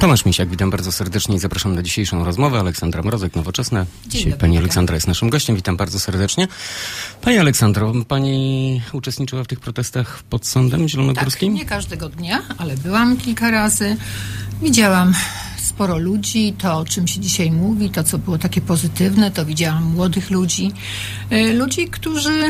Tomasz Misiak, witam bardzo serdecznie i zapraszam na dzisiejszą rozmowę. Aleksandra Mrozek, Nowoczesna. Dzisiaj pani Aleksandra jest naszym gościem. Witam bardzo serdecznie. Pani Aleksandro, pani uczestniczyła w tych protestach pod Sądem Zielonogórskim? Tak, nie każdego dnia, ale byłam kilka razy. Widziałam sporo ludzi, to o czym się dzisiaj mówi, to co było takie pozytywne, to widziałam młodych ludzi. Ludzi, którzy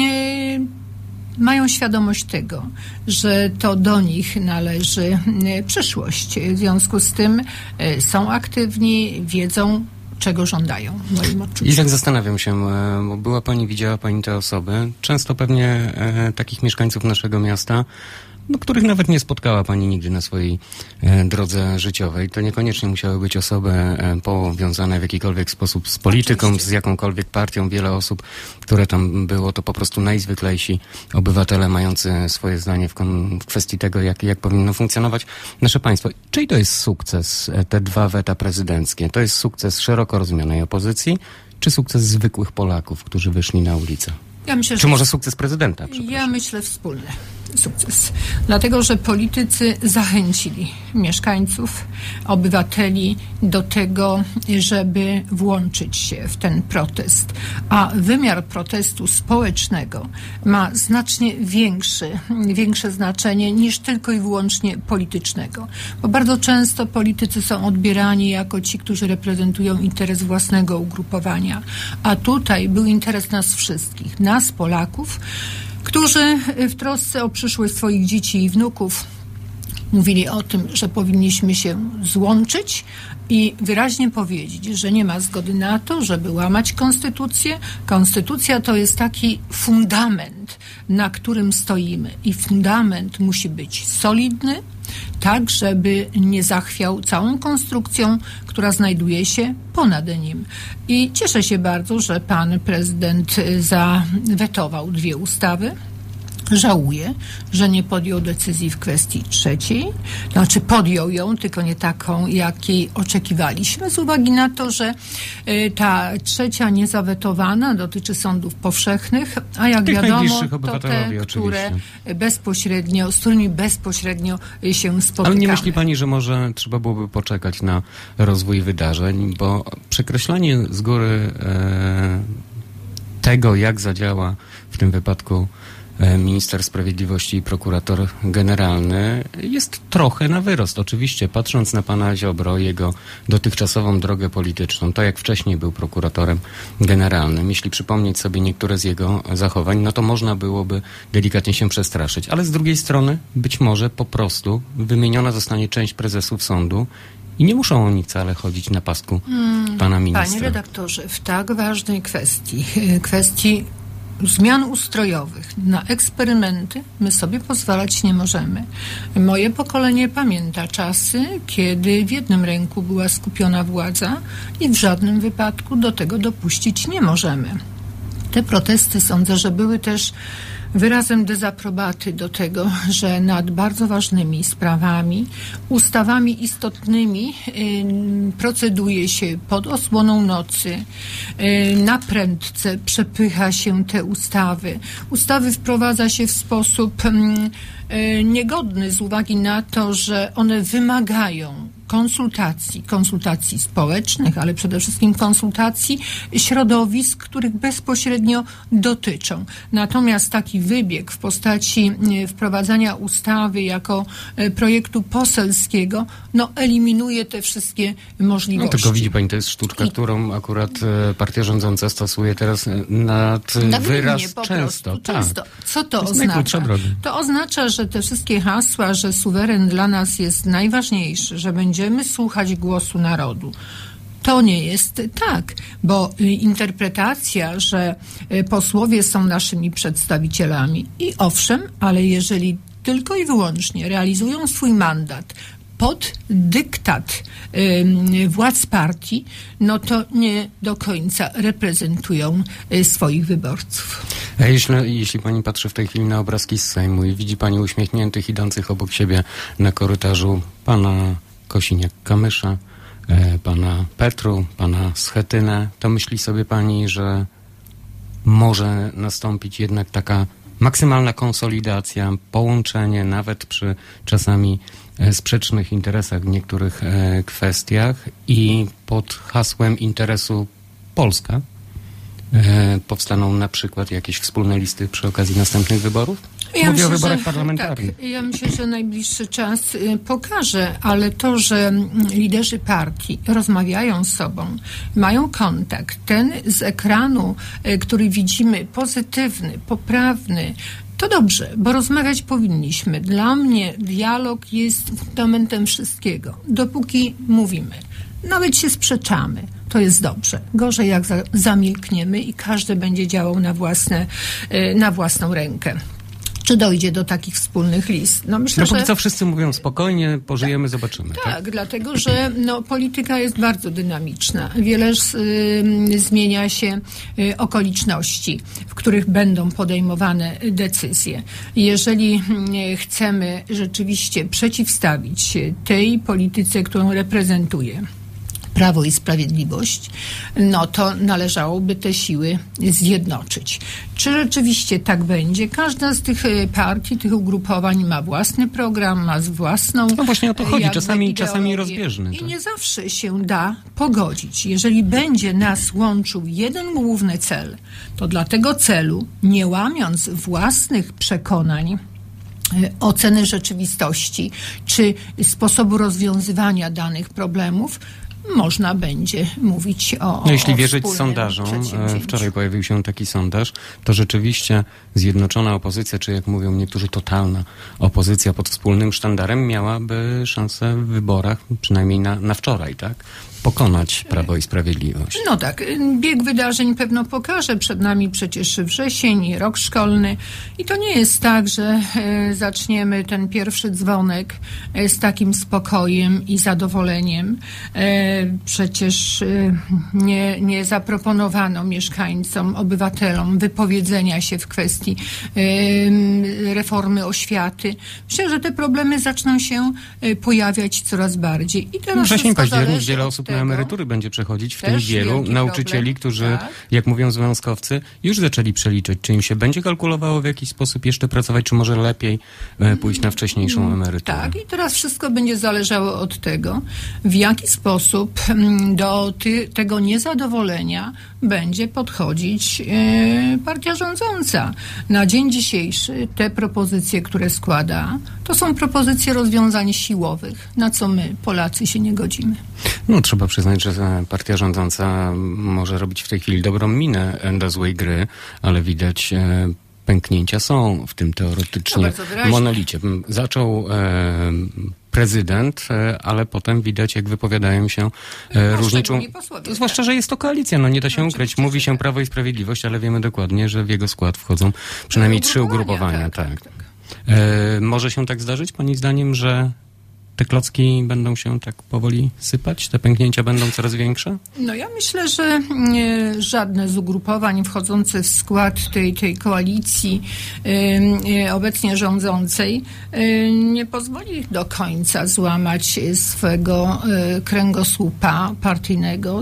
mają świadomość tego, że to do nich należy przyszłość. W związku z tym są aktywni, wiedzą, czego żądają, w moim odczuciu. I tak zastanawiam się, bo była pani, widziała pani te osoby, często pewnie takich mieszkańców naszego miasta, których nawet nie spotkała pani nigdy na swojej drodze życiowej. To niekoniecznie musiały być osoby powiązane w jakikolwiek sposób z polityką, oczywiście, z jakąkolwiek partią. Wiele osób, które tam było, to po prostu najzwyklejsi obywatele mający swoje zdanie w kwestii tego, jak powinno funkcjonować nasze państwo. Czyli to jest sukces, te 2 weta prezydenckie? To jest sukces szeroko rozumianej opozycji, czy sukces zwykłych Polaków, którzy wyszli na ulicę? Ja myślę, czy może sukces prezydenta? Ja myślę wspólny sukces. Dlatego, że politycy zachęcili mieszkańców, obywateli do tego, żeby włączyć się w ten protest. A wymiar protestu społecznego ma znacznie większe znaczenie niż tylko i wyłącznie politycznego. Bo bardzo często politycy są odbierani jako ci, którzy reprezentują interes własnego ugrupowania. A tutaj był interes nas wszystkich, nas Polaków, którzy w trosce o przyszłość swoich dzieci i wnuków mówili o tym, że powinniśmy się złączyć i wyraźnie powiedzieć, że nie ma zgody na to, żeby łamać konstytucję. Konstytucja to jest taki fundament, na którym stoimy i fundament musi być solidny, tak żeby nie zachwiał całą konstrukcją, która znajduje się ponad nim. I cieszę się bardzo, że pan prezydent zawetował 2 ustawy. Żałuję, że nie podjął decyzji w kwestii 3. Znaczy podjął ją, tylko nie taką, jakiej oczekiwaliśmy, z uwagi na to, że ta 3. niezawetowana dotyczy sądów powszechnych, a jak wiadomo, to te, z którymi bezpośrednio się spotykamy. Ale nie myśli pani, że może trzeba byłoby poczekać na rozwój wydarzeń, bo przekreślanie z góry tego, jak zadziała w tym wypadku minister sprawiedliwości i prokurator generalny, jest trochę na wyrost. Oczywiście, patrząc na pana Ziobro, jego dotychczasową drogę polityczną, to jak wcześniej był prokuratorem generalnym, jeśli przypomnieć sobie niektóre z jego zachowań, no to można byłoby delikatnie się przestraszyć. Ale z drugiej strony, być może po prostu wymieniona zostanie część prezesów sądu i nie muszą oni wcale chodzić na pasku pana ministra. Panie redaktorze, w tak ważnej kwestii zmian ustrojowych na eksperymenty my sobie pozwalać nie możemy. Moje pokolenie pamięta czasy, kiedy w jednym ręku była skupiona władza i w żadnym wypadku do tego dopuścić nie możemy. Te protesty, sądzę, że były też wyrazem dezaprobaty do tego, że nad bardzo ważnymi sprawami, ustawami istotnymi proceduje się pod osłoną nocy, na prędce przepycha się te ustawy. Ustawy wprowadza się w sposób niegodny z uwagi na to, że one wymagają konsultacji społecznych, ale przede wszystkim konsultacji środowisk, których bezpośrednio dotyczą. Natomiast taki wybieg w postaci wprowadzania ustawy jako projektu poselskiego, eliminuje te wszystkie możliwości. No tylko widzi pani, to jest sztuczka, którą akurat partia rządząca stosuje teraz nad wyraz często. Co to oznacza? To oznacza, że te wszystkie hasła, że suweren dla nas jest najważniejszy, że będziemy słuchać głosu narodu. To nie jest tak, bo interpretacja, że posłowie są naszymi przedstawicielami i owszem, ale jeżeli tylko i wyłącznie realizują swój mandat pod dyktat władz partii, no to nie do końca reprezentują swoich wyborców. A jeśli pani patrzy w tej chwili na obrazki z Sejmu i widzi pani uśmiechniętych, idących obok siebie na korytarzu pana Kosiniak-Kamysza, pana Petru, pana Schetynę, to myśli sobie pani, że może nastąpić jednak taka maksymalna konsolidacja, połączenie nawet przy czasami sprzecznych interesach w niektórych kwestiach i pod hasłem interesu Polska powstaną na przykład jakieś wspólne listy przy okazji następnych wyborów? Mówię o wyborach parlamentarnych. Tak, ja myślę, że najbliższy czas pokaże, ale to, że liderzy partii rozmawiają z sobą, mają kontakt, ten z ekranu, który widzimy, pozytywny, poprawny, to dobrze, bo rozmawiać powinniśmy. Dla mnie dialog jest fundamentem wszystkiego. Dopóki mówimy, nawet się sprzeczamy, to jest dobrze. Gorzej jak zamilkniemy i każdy będzie działał na własną rękę. Czy dojdzie do takich wspólnych list? No myślę, póki co wszyscy mówią spokojnie, pożyjemy, zobaczymy. Tak, dlatego, że polityka jest bardzo dynamiczna. Wiele zmienia się okoliczności, w których będą podejmowane decyzje. Jeżeli chcemy rzeczywiście przeciwstawić się tej polityce, którą reprezentuje Prawo i Sprawiedliwość, no to należałoby te siły zjednoczyć. Czy rzeczywiście tak będzie? Każda z tych partii, tych ugrupowań ma własny program, ma własną... No właśnie o to chodzi, czasami rozbieżny. I nie zawsze się da pogodzić. Jeżeli będzie nas łączył jeden główny cel, to dla tego celu, nie łamiąc własnych przekonań, oceny rzeczywistości, czy sposobu rozwiązywania danych problemów, można będzie mówić o jeśli wierzyć sondażom, wczoraj pojawił się taki sondaż, to rzeczywiście zjednoczona opozycja, czy jak mówią niektórzy totalna opozycja pod wspólnym sztandarem miałaby szansę w wyborach, przynajmniej na wczoraj, tak? Pokonać Prawo i Sprawiedliwość. No tak, bieg wydarzeń pewno pokaże. Przed nami przecież wrzesień i rok szkolny. I to nie jest tak, że zaczniemy ten pierwszy dzwonek z takim spokojem i zadowoleniem. Przecież nie zaproponowano mieszkańcom, obywatelom wypowiedzenia się w kwestii reformy oświaty. Myślę, że te problemy zaczną się pojawiać coraz bardziej. I teraz wrzesień, październik, wiele osób na emerytury będzie przechodzić, w tym wielu nauczycieli, którzy, jak mówią związkowcy, już zaczęli przeliczać, czy im się będzie kalkulowało w jakiś sposób jeszcze pracować, czy może lepiej pójść na wcześniejszą emeryturę. Tak, i teraz wszystko będzie zależało od tego, w jaki sposób do tego niezadowolenia będzie podchodzić partia rządząca. Na dzień dzisiejszy te propozycje, które składa, to są propozycje rozwiązań siłowych, na co my, Polacy, się nie godzimy. No, trzeba przyznać, że partia rządząca może robić w tej chwili dobrą minę do złej gry, ale widać pęknięcia są w tym teoretycznie monolicie. Zaczął prezydent, ale potem widać, jak wypowiadają się różniczą... Zwłaszcza, że jest to koalicja, no nie da się ukryć. Mówi się Prawo i Sprawiedliwość, ale wiemy dokładnie, że w jego skład wchodzą przynajmniej 3 ugrupowania. Tak. Może się tak zdarzyć, pani zdaniem, że te klocki będą się tak powoli sypać? Te pęknięcia będą coraz większe? No ja myślę, że żadne z ugrupowań wchodzących w skład tej koalicji obecnie rządzącej nie pozwoli do końca złamać swego kręgosłupa partyjnego,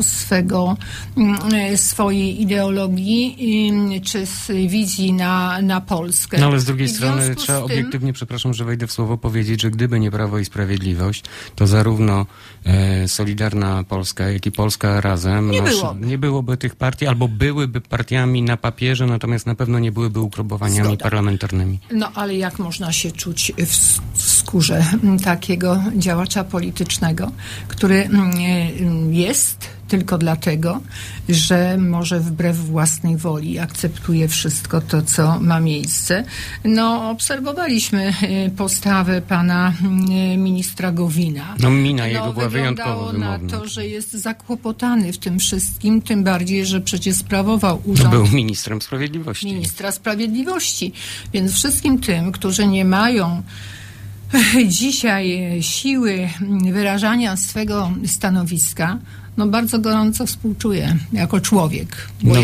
swojej ideologii czy z wizji na Polskę. No ale z drugiej strony trzeba obiektywnie, przepraszam, że wejdę w słowo, powiedzieć, że gdyby nie Prawo i Sprawiedliwość, to zarówno Solidarna Polska, jak i Polska Razem nie byłoby tych partii, albo byłyby partiami na papierze, natomiast na pewno nie byłyby ugrupowaniami parlamentarnymi. No ale jak można się czuć w skórze takiego działacza politycznego, który jest tylko dlatego, że może wbrew własnej woli akceptuje wszystko to, co ma miejsce. No, obserwowaliśmy postawę pana ministra Gowina. No, mina jego była wyjątkowo wymowna. Na to, że jest zakłopotany w tym wszystkim, tym bardziej, że przecież sprawował urząd... Był ministrem sprawiedliwości. Ministra sprawiedliwości. Więc wszystkim tym, którzy nie mają dzisiaj siły wyrażania swego stanowiska, no bardzo gorąco współczuję jako człowiek. Bo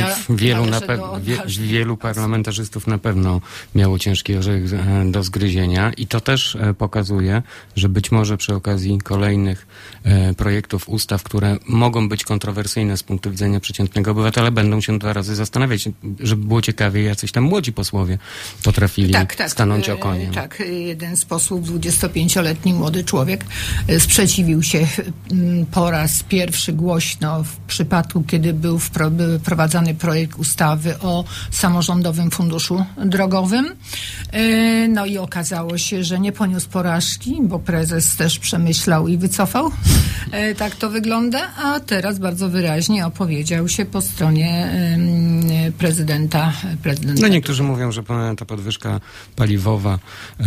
Wielu parlamentarzystów na pewno miało ciężki orzech do zgryzienia i to też pokazuje, że być może przy okazji kolejnych projektów ustaw, które mogą być kontrowersyjne z punktu widzenia przeciętnego obywatela, będą się 2 razy zastanawiać, żeby było ciekawie, jacyś tam młodzi posłowie potrafili stanąć okoniem. Tak, jeden z posłów, 25-letni młody człowiek, sprzeciwił się po raz pierwszy głośno w przypadku, kiedy był wprowadzany projekt ustawy o samorządowym funduszu drogowym. No i okazało się, że nie poniósł porażki, bo prezes też przemyślał i wycofał. Tak to wygląda, a teraz bardzo wyraźnie opowiedział się po stronie prezydenta. No niektórzy mówią, że ta podwyżka paliwowa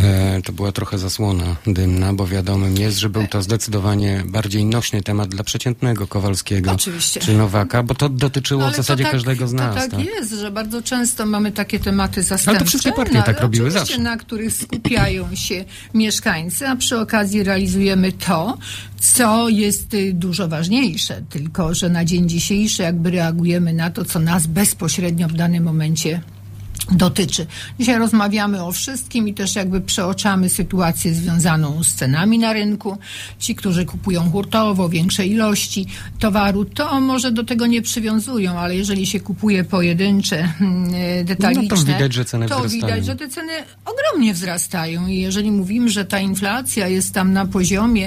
to była trochę zasłona dymna, bo wiadomym jest, że był to zdecydowanie bardziej nośny temat dla przeciętnego Kowalskiego czy Nowaka, bo to dotyczyło w zasadzie każdego z nas. To tak jest, że bardzo często mamy takie tematy zastępcze. Ale to wszystkie partie tak robiły zawsze. Na których skupiają się mieszkańcy, a przy okazji realizujemy to, co jest dużo ważniejsze, tylko że na dzień dzisiejszy jakby reagujemy na to, co nas bezpośrednio w danym momencie dotyczy. Dzisiaj rozmawiamy o wszystkim i też jakby przeoczamy sytuację związaną z cenami na rynku. Ci, którzy kupują hurtowo większe ilości towaru, to może do tego nie przywiązują, ale jeżeli się kupuje pojedyncze, detaliczne, to widać, że ceny wzrastają. Widać, że te ceny ogromnie wzrastają i jeżeli mówimy, że ta inflacja jest tam na poziomie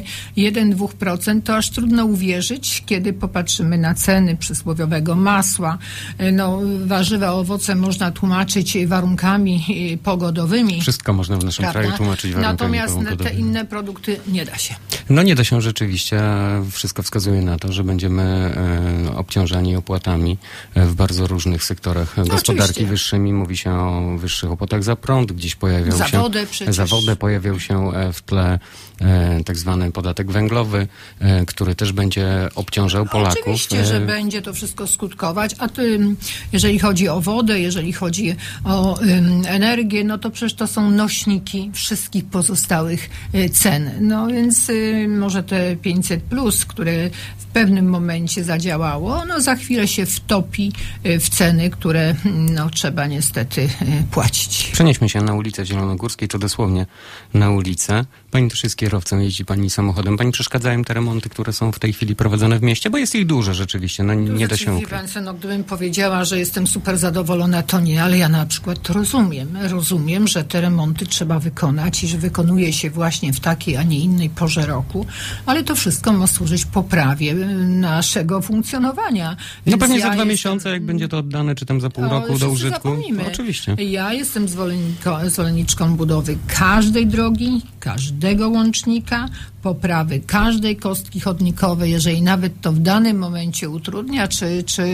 1-2%, to aż trudno uwierzyć, kiedy popatrzymy na ceny przysłowiowego masła. No, warzywa, owoce można tłumaczyć warunkami pogodowymi. Wszystko można w naszym kraju tłumaczyć warunkami pogodowymi. Natomiast te inne produkty nie da się. No nie da się rzeczywiście. Wszystko wskazuje na to, że będziemy obciążani opłatami w bardzo różnych sektorach gospodarki oczywiście. Wyższymi. Mówi się o wyższych opłatach za prąd. Gdzieś pojawiał za wodę pojawiał się w tle tak zwany podatek węglowy, który też będzie obciążał Polaków. Oczywiście, że będzie to wszystko skutkować, a jeżeli chodzi o wodę, jeżeli chodzi o energię, no to przecież to są nośniki wszystkich pozostałych cen. No więc może te 500+, które w pewnym momencie zadziałało, no za chwilę się wtopi w ceny, które no trzeba niestety płacić. Przenieśmy się na ulicę Zielonogórskiej, czy dosłownie na ulicę. Pani też jest kierowcą, jeździ pani samochodem. Pani przeszkadzają te remonty, które są w tej chwili prowadzone w mieście? Bo jest ich dużo rzeczywiście, no nie da się ukryć. No, gdybym powiedziała, że jestem super zadowolona, to nie, ale ja na przykład to rozumiem. Rozumiem, że te remonty trzeba wykonać i że wykonuje się właśnie w takiej, a nie innej porze roku, ale to wszystko ma służyć poprawie naszego funkcjonowania. No pewnie za 2 miesiące, jak będzie to oddane, czy tam za pół roku do użytku. Oczywiście. Ja jestem zwolenniczką budowy każdej drogi, każdego łącznika, poprawy każdej kostki chodnikowej, jeżeli nawet to w danym momencie utrudnia, czy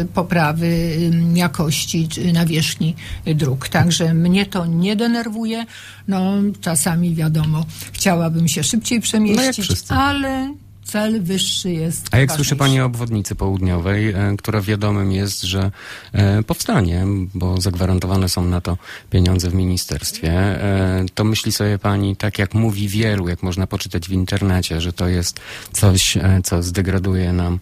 poprawy jakości nawierzchni dróg. Także mnie to nie denerwuje. No czasami wiadomo, chciałabym się szybciej przemieścić, ale cel wyższy jest. A jak słyszy pani o obwodnicy południowej, która wiadomym jest, że powstanie, bo zagwarantowane są na to pieniądze w ministerstwie, to myśli sobie pani, tak jak mówi wielu, jak można poczytać w internecie, że to jest coś, co zdegraduje nam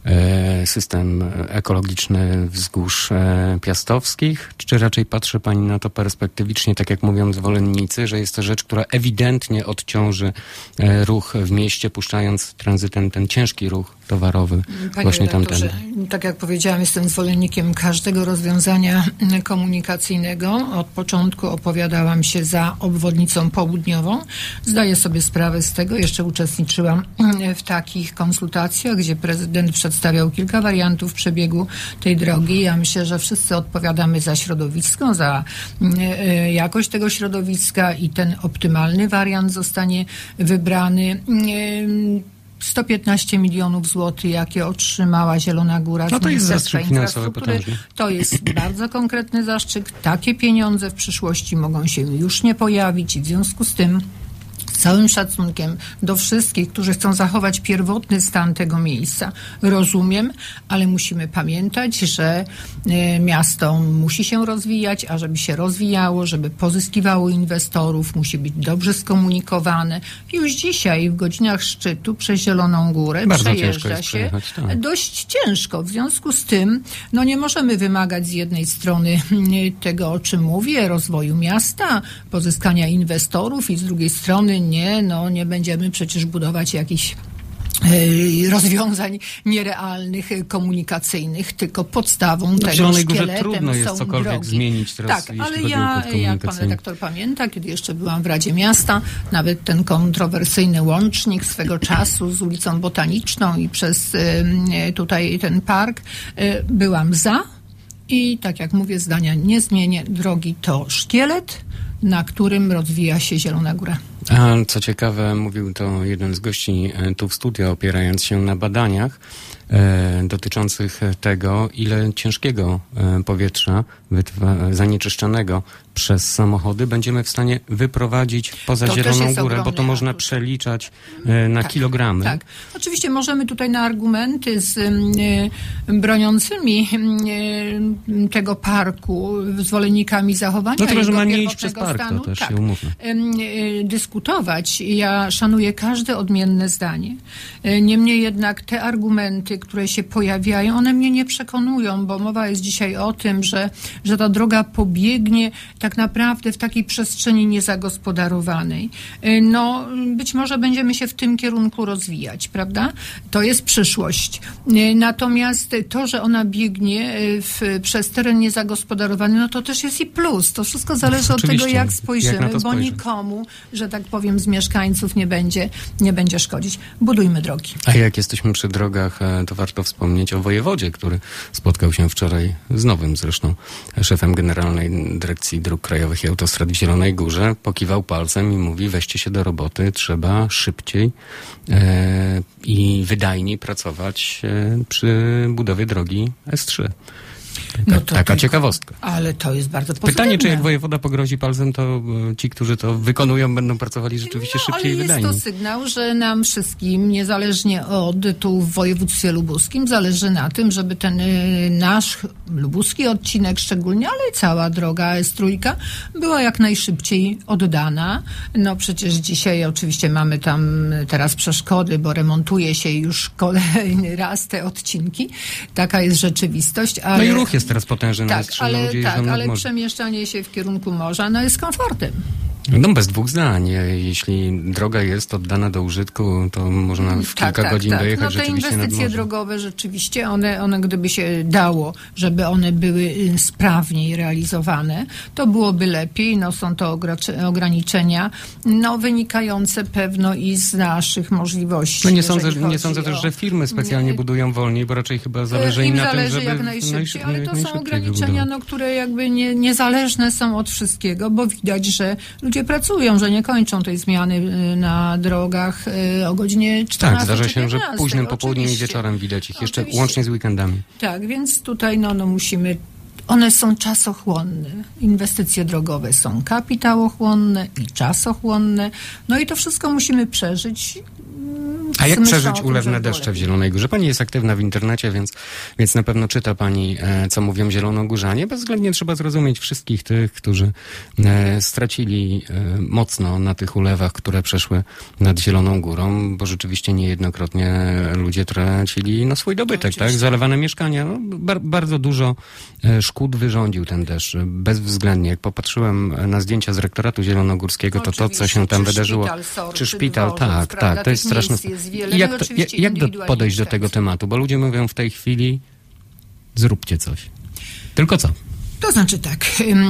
system ekologiczny wzgórz piastowskich, czy raczej patrzy pani na to perspektywicznie, tak jak mówią zwolennicy, że jest to rzecz, która ewidentnie odciąży ruch w mieście, puszczając tranzytem ten ciężki ruch towarowy właśnie tamtędy? Tak jak powiedziałam, jestem zwolennikiem każdego rozwiązania komunikacyjnego. Od początku opowiadałam się za obwodnicą południową. Zdaję sobie sprawę z tego. Jeszcze uczestniczyłam w takich konsultacjach, gdzie prezydent przedstawiał kilka wariantów przebiegu tej drogi. Ja myślę, że wszyscy odpowiadamy za środowisko, za jakość tego środowiska i ten optymalny wariant zostanie wybrany. 115 milionów złotych, jakie otrzymała Zielona Góra z Ministerstwa Infrastruktury. To jest bardzo konkretny zastrzyk. Takie pieniądze w przyszłości mogą się już nie pojawić i w związku z tym z całym szacunkiem do wszystkich, którzy chcą zachować pierwotny stan tego miejsca, rozumiem, ale musimy pamiętać, że miasto musi się rozwijać, a żeby się rozwijało, żeby pozyskiwało inwestorów, musi być dobrze skomunikowane. Już dzisiaj w godzinach szczytu przez Zieloną Górę przejeżdża się dość ciężko. W związku z tym nie możemy wymagać z jednej strony tego, o czym mówię, rozwoju miasta, pozyskania inwestorów i z drugiej strony nie będziemy przecież budować jakichś rozwiązań nierealnych, komunikacyjnych, tylko podstawą tego, Zielonej Górze szkieletem trudno jest są cokolwiek drogi. zmienić teraz, tak, ale jak pan redaktor pamięta, kiedy jeszcze byłam w Radzie Miasta, nawet ten kontrowersyjny łącznik swego czasu z ulicą Botaniczną i przez tutaj ten park, byłam za i tak jak mówię, zdania nie zmienię. Drogi to szkielet, na którym rozwija się Zielona Góra. A co ciekawe, mówił to jeden z gości tu w studio, opierając się na badaniach dotyczących tego, ile ciężkiego powietrza zanieczyszczonego przez samochody będziemy w stanie wyprowadzić poza Zieloną Górę, bo to można przeliczać na kilogramy. Tak. Oczywiście możemy tutaj na argumenty z broniącymi tego parku, zwolennikami zachowania tylko, że ma nie jego iść przez pierwotnego park, stanu, to też się umówmy. Dyskutować. Ja szanuję każde odmienne zdanie. Niemniej jednak te argumenty, które się pojawiają, one mnie nie przekonują, bo mowa jest dzisiaj o tym, że ta droga pobiegnie tak naprawdę w takiej przestrzeni niezagospodarowanej. Być może będziemy się w tym kierunku rozwijać, prawda? To jest przyszłość. Natomiast to, że ona biegnie przez teren niezagospodarowany, to też jest i plus. To wszystko zależy od tego, jak spojrzymy, bo nikomu, że tak powiem, z mieszkańców nie będzie szkodzić. Budujmy drogi. A jak jesteśmy przy drogach, to warto wspomnieć o wojewodzie, który spotkał się wczoraj z nowym zresztą szefem Generalnej Dyrekcji Dróg Krajowych i Autostrad w Zielonej Górze, pokiwał palcem i mówi: weźcie się do roboty, trzeba szybciej i wydajniej pracować przy budowie drogi S3. Taka ciekawostka. Ale to jest bardzo pozytywne. Pytanie, czy jak wojewoda pogrozi palcem, to ci, którzy to wykonują, będą pracowali rzeczywiście szybciej i wydajniej. Ale jest to sygnał, że nam wszystkim, niezależnie od tu w województwie lubuskim, zależy na tym, żeby ten nasz lubuski odcinek szczególnie, ale i cała droga S3 była jak najszybciej oddana. Przecież dzisiaj oczywiście mamy tam teraz przeszkody, bo remontuje się już kolejny raz te odcinki. Taka jest rzeczywistość. Ale i ruch jest teraz potężny na S3. Ale przemieszczanie się w kierunku morza jest komfortem. Bez dwóch zdań. Jeśli droga jest oddana do użytku, to można w kilka godzin dojechać rzeczywiście te inwestycje drogowe rzeczywiście, one gdyby się dało, żeby one były sprawniej realizowane, to byłoby lepiej. Są to ograniczenia, wynikające pewno i z naszych możliwości. Nie sądzę też, że firmy specjalnie budują wolniej, bo raczej chyba zależy im na tym, żeby jak najszybciej, ale to są ograniczenia, które jakby niezależne są od wszystkiego, bo widać, że ludzie pracują, że nie kończą tej zmiany na drogach o godzinie 14. Tak, zdarza się, że późnym popołudniem i wieczorem widać ich jeszcze łącznie z weekendami. Tak, więc tutaj musimy. One są czasochłonne. Inwestycje drogowe są kapitałochłonne i czasochłonne. I to wszystko musimy przeżyć. A jak przeżyć ulewne deszcze w Zielonej Górze? Pani jest aktywna w internecie, więc na pewno czyta pani, co mówią zielonogórzanie. Bezwzględnie trzeba zrozumieć wszystkich tych, którzy stracili mocno na tych ulewach, które przeszły nad Zieloną Górą, bo rzeczywiście niejednokrotnie ludzie tracili swój dobytek, tak? Zalewane mieszkania. Bardzo dużo szkód wyrządził ten deszcz. Bezwzględnie. Jak popatrzyłem na zdjęcia z rektoratu zielonogórskiego, to co się tam wydarzyło. Czy szpital, tak. To jest straszne. Jak podejść do tego tematu? Bo ludzie mówią w tej chwili: zróbcie coś. Tylko co? To znaczy tak.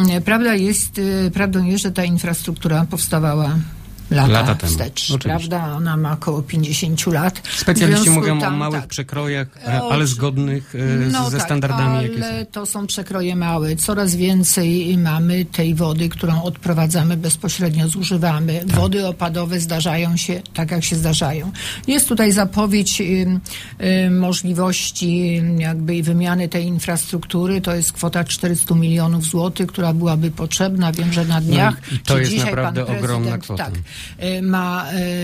Prawdą jest, że ta infrastruktura powstała lata temu. Wstecz, prawda? Ona ma około 50 lat. Specjaliści mówią o małych przekrojach, ale zgodnych ze standardami, jakie są. Ale to są przekroje małe. Coraz więcej mamy tej wody, którą odprowadzamy, bezpośrednio zużywamy. Tak. Wody opadowe zdarzają się tak, jak się zdarzają. Jest tutaj zapowiedź możliwości jakby wymiany tej infrastruktury. To jest kwota 400 milionów złotych, która byłaby potrzebna. Wiem, że na dniach, i to jest naprawdę ogromna kwota. Tak, ma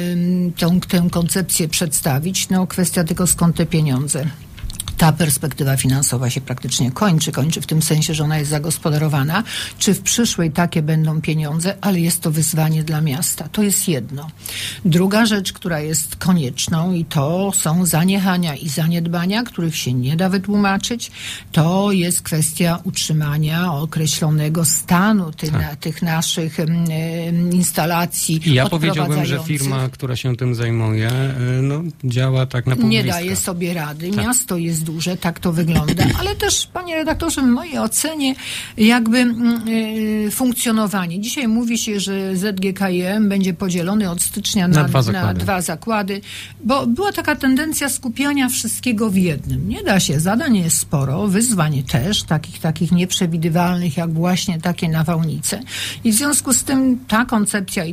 tę koncepcję przedstawić. No kwestia tylko skąd te pieniądze. Ta perspektywa finansowa się praktycznie kończy w tym sensie, że ona jest zagospodarowana. Czy w przyszłej takie będą pieniądze, ale jest to wyzwanie dla miasta. To jest jedno. Druga rzecz, która jest konieczną i to są zaniechania i zaniedbania, których się nie da wytłumaczyć. To jest kwestia utrzymania określonego stanu tych naszych instalacji. I ja powiedziałbym, że firma, która się tym zajmuje, działa tak na pół nie bliska. daje sobie rady. Tak. Miasto jest duże, tak to wygląda, ale też, panie redaktorze, w mojej ocenie jakby funkcjonowanie. Dzisiaj mówi się, że ZGKiM będzie podzielony od stycznia na dwa zakłady, bo była taka tendencja skupiania wszystkiego w jednym. Nie da się, zadań jest sporo, wyzwań też, takich nieprzewidywalnych, jak właśnie takie nawałnice. I w związku z tym ta koncepcja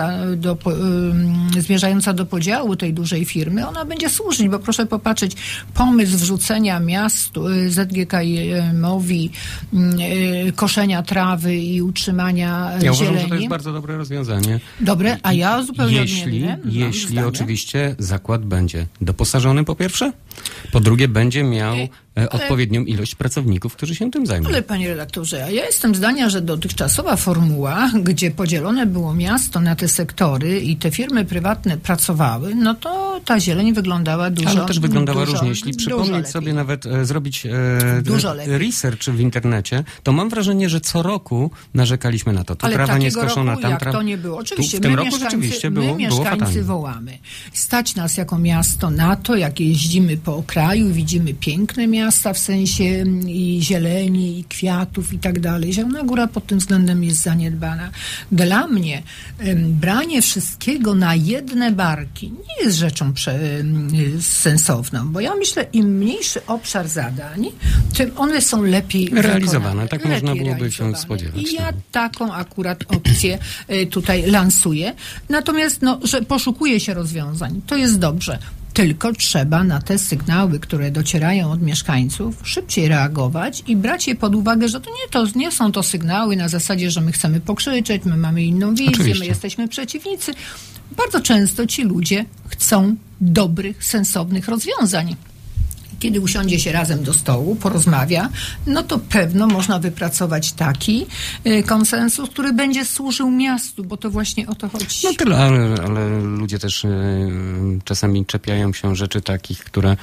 zmierzająca do podziału tej dużej firmy, ona będzie służyć, bo proszę popatrzeć, pomysł wrzucenia miastu, ZGKiM-owi koszenia trawy i utrzymania zieleni. Ja uważam, że to jest bardzo dobre rozwiązanie. Dobre, a ja zupełnie odmienne. Jeśli oczywiście zakład będzie doposażony po pierwsze, po drugie będzie miał odpowiednią ilość pracowników, którzy się tym zajmą. Ale panie redaktorze, ja jestem zdania, że dotychczasowa formuła, gdzie podzielone było miasto na te sektory i te firmy prywatne pracowały, no to ta zieleń wyglądała dużo Ale też wyglądała różnie. Jeśli dużo przypomnieć lepiej. sobie nawet zrobić research w internecie, to mam wrażenie, że co roku narzekaliśmy na to. Tu ale trawa nie skoszona, roku, tam jak trawa. to nie było. Oczywiście, w tym roku rzeczywiście było fatalnie. wołamy. Stać nas jako miasto na to, jak jeździmy po kraju, widzimy piękne miasta w sensie i zieleni, i kwiatów i tak dalej. Zielona Góra pod tym względem jest zaniedbana. Dla mnie branie wszystkiego na jedne barki nie jest rzeczą sensowną, bo ja myślę, im mniejszy obszar zadań, tym one są lepiej realizowane. wykonane. Tak można byłoby się spodziewać. I ja taką akurat opcję tutaj lansuję. Natomiast, że poszukuje się rozwiązań. To jest dobrze. Tylko trzeba na te sygnały, które docierają od mieszkańców, szybciej reagować i brać je pod uwagę, że to nie są to sygnały na zasadzie, że my chcemy pokrzyczeć, my mamy inną wizję, Oczywiście. My jesteśmy przeciwnicy. Bardzo często ci ludzie chcą dobrych, sensownych rozwiązań. Kiedy usiądzie się razem do stołu, porozmawia, no to pewno można wypracować taki konsensus, który będzie służył miastu, bo to właśnie o to chodzi. No tyle, ale ludzie też czasami czepiają się rzeczy takich, które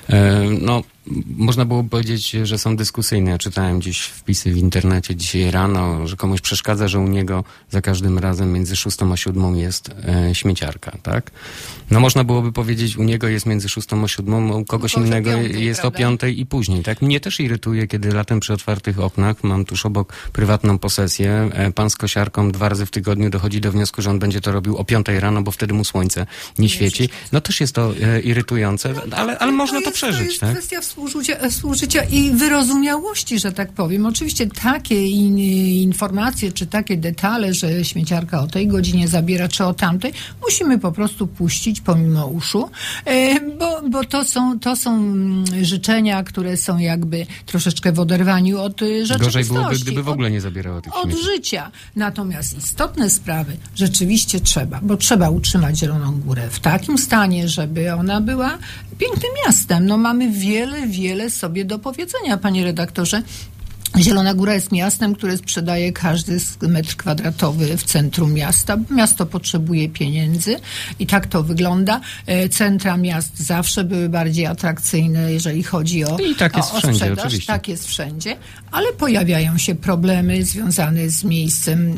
można było powiedzieć, że są dyskusyjne. Ja czytałem gdzieś wpisy w internecie dzisiaj rano, że komuś przeszkadza, że u niego za każdym razem między 6 a 7 jest śmieciarka, tak? No można byłoby powiedzieć, u niego jest między 6 a 7, u kogoś innego jest prawda? O 5 i później, tak? Mnie też irytuje, kiedy latem przy otwartych oknach, mam tuż obok prywatną posesję, pan z kosiarką 2 razy w tygodniu dochodzi do wniosku, że on będzie to robił o 5 rano, bo wtedy mu słońce nie świeci. No też jest to irytujące, ale można to przeżyć, to jest tak? Kwestia współżycia i wyrozumiałości, że tak powiem. Oczywiście takie informacje, czy takie detale, że śmieciarka o tej godzinie zabiera, czy o tamtej, musimy po prostu puścić pomimo uszu, bo to są życzenia, które są jakby troszeczkę w oderwaniu od rzeczywistości. Gorzej byłoby, gdyby w ogóle nie zabierała tych śmieci. Od życia. Natomiast istotne sprawy rzeczywiście trzeba utrzymać Zieloną Górę w takim stanie, żeby ona była pięknym miastem. No mamy wiele sobie do powiedzenia, panie redaktorze. Zielona Góra jest miastem, które sprzedaje każdy metr kwadratowy w centrum miasta. Miasto potrzebuje pieniędzy i tak to wygląda. Centra miast zawsze były bardziej atrakcyjne, jeżeli chodzi o I tak jest wszędzie, sprzedaż. oczywiście. Tak jest wszędzie, ale pojawiają się problemy związane z miejscem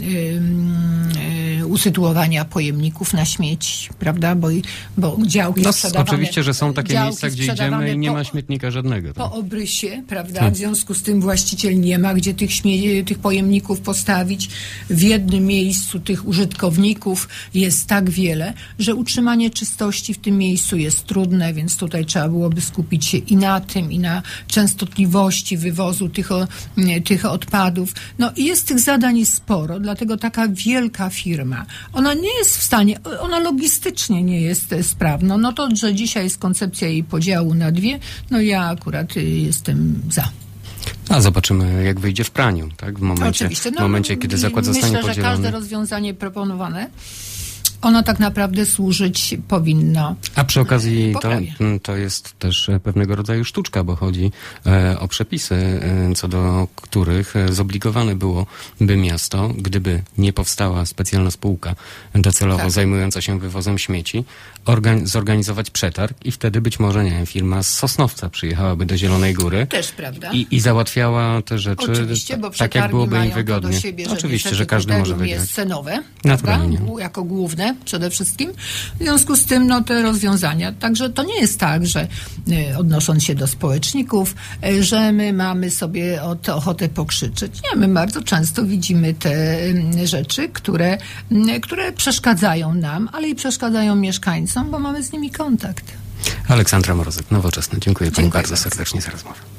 usytuowania pojemników na śmieci, prawda? Bo działki sprzedawane... Oczywiście, że są takie miejsca, gdzie idziemy i nie ma śmietnika żadnego. Tak? Po obrysie, prawda? W związku z tym właściciel nie ma gdzie tych pojemników postawić. W jednym miejscu tych użytkowników jest tak wiele, że utrzymanie czystości w tym miejscu jest trudne, więc tutaj trzeba byłoby skupić się i na tym, i na częstotliwości wywozu tych odpadów. No i jest tych zadań sporo, dlatego taka wielka firma, ona nie jest w stanie, ona logistycznie nie jest sprawna. No to, że dzisiaj jest koncepcja jej podziału na 2, no ja akurat jestem za. A zobaczymy, jak wyjdzie w praniu, tak? W momencie, kiedy zakład zostanie podzielony. Myślę, że każde rozwiązanie proponowane Ona tak naprawdę służyć powinna. A przy okazji poprawie. to jest też pewnego rodzaju sztuczka, bo chodzi o przepisy, co do których zobligowane byłoby miasto, gdyby nie powstała specjalna spółka docelowo zajmująca się wywozem śmieci, zorganizować przetarg i wtedy być może, nie wiem, firma z Sosnowca przyjechałaby do Zielonej Góry. Też prawda. I załatwiała te rzeczy Oczywiście, bo tak, jak byłoby im mają wygodnie. to do siebie, że Oczywiście, że każdy może wygrać. jest cenowe, naturalnie. prawda? Jako główne przede wszystkim. W związku z tym te rozwiązania. Także to nie jest tak, że odnosząc się do społeczników, że my mamy sobie ochotę pokrzyczeć. Nie, my bardzo często widzimy te rzeczy, które przeszkadzają nam, ale i przeszkadzają mieszkańcom, bo mamy z nimi kontakt. Aleksandra Mrozek, Nowoczesna. Dziękuję pani Dziękuję bardzo bardzo serdecznie za rozmowę.